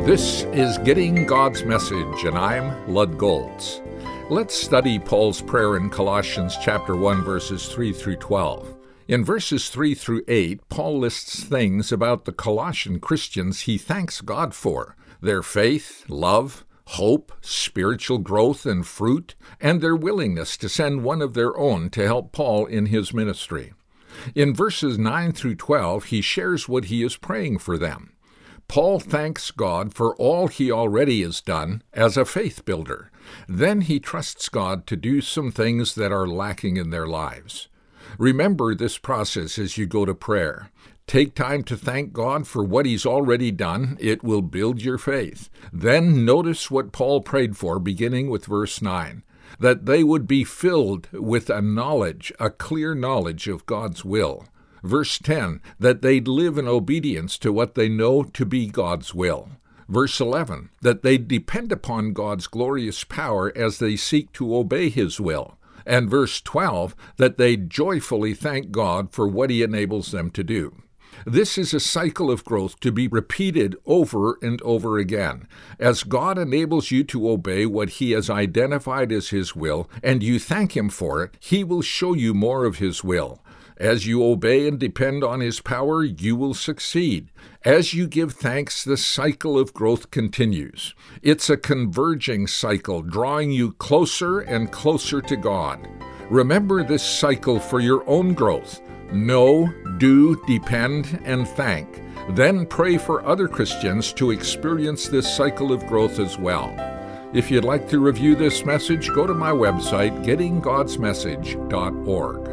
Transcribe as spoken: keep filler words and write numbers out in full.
This is Getting God's Message, and I'm Lud Goltz. Let's study Paul's prayer in Colossians chapter one, verses three through twelve. In verses three through eight, Paul lists things about the Colossian Christians he thanks God for: their faith, love, hope, spiritual growth and fruit, and their willingness to send one of their own to help Paul in his ministry. In verses nine through twelve, he shares what he is praying for them. Paul thanks God for all he already has done as a faith builder. Then he trusts God to do some things that are lacking in their lives. Remember this process as you go to prayer. Take time to thank God for what he's already done. It will build your faith. Then notice what Paul prayed for, beginning with verse nine, that they would be filled with a knowledge, a clear knowledge of God's will. Verse ten, that they'd live in obedience to what they know to be God's will. Verse eleven, that they'd depend upon God's glorious power as they seek to obey his will. And verse twelve, that they'd joyfully thank God for what he enables them to do. This is a cycle of growth to be repeated over and over again. As God enables you to obey what he has identified as his will, and you thank him for it, he will show you more of his will. As you obey and depend on his power, you will succeed. As you give thanks, the cycle of growth continues. It's a converging cycle, drawing you closer and closer to God. Remember this cycle for your own growth. Know, do, depend, and thank. Then pray for other Christians to experience this cycle of growth as well. If you'd like to review this message, go to my website, getting gods message dot org.